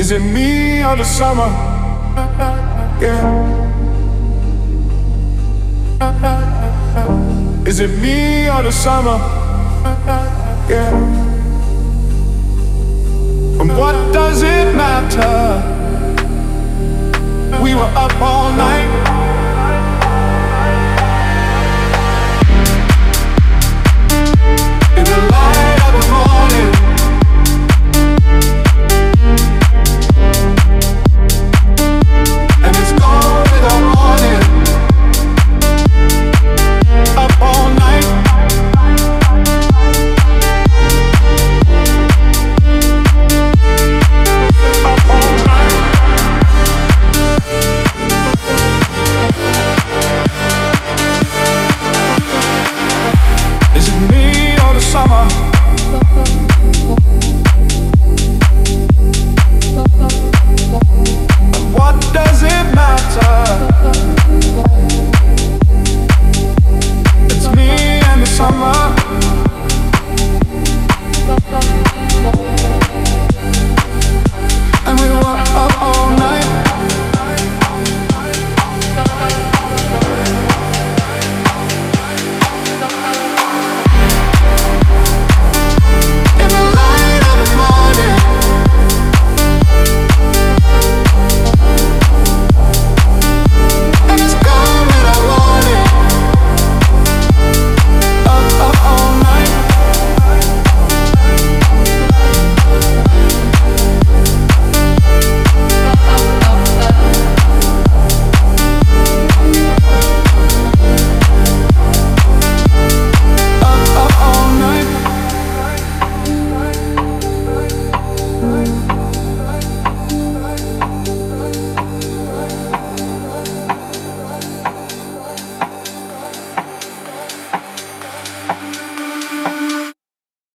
Is it me or the summer? Yeah. Is it me or the summer? Yeah. And what does it matter? We were up all night.